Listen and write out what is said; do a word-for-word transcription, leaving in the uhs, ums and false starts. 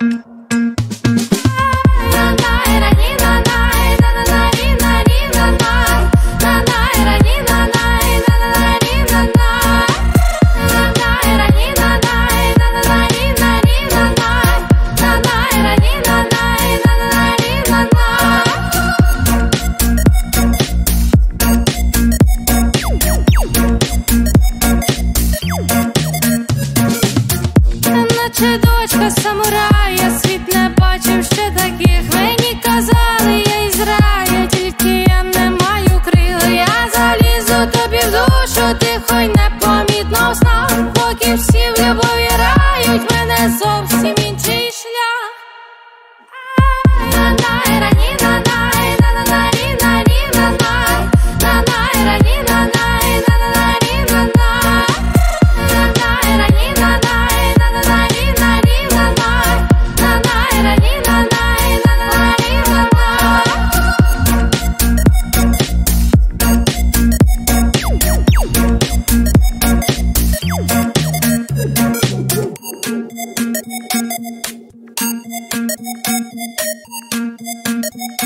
Чи дочка самурая, світ не бачив ще таких. Мені казали, я із раю, тільки я не маю крил. Я залізу тобі в душу, тихо й непомітно в снах, поки всі в любові рають, мене зовсім інший шлях. Thank you.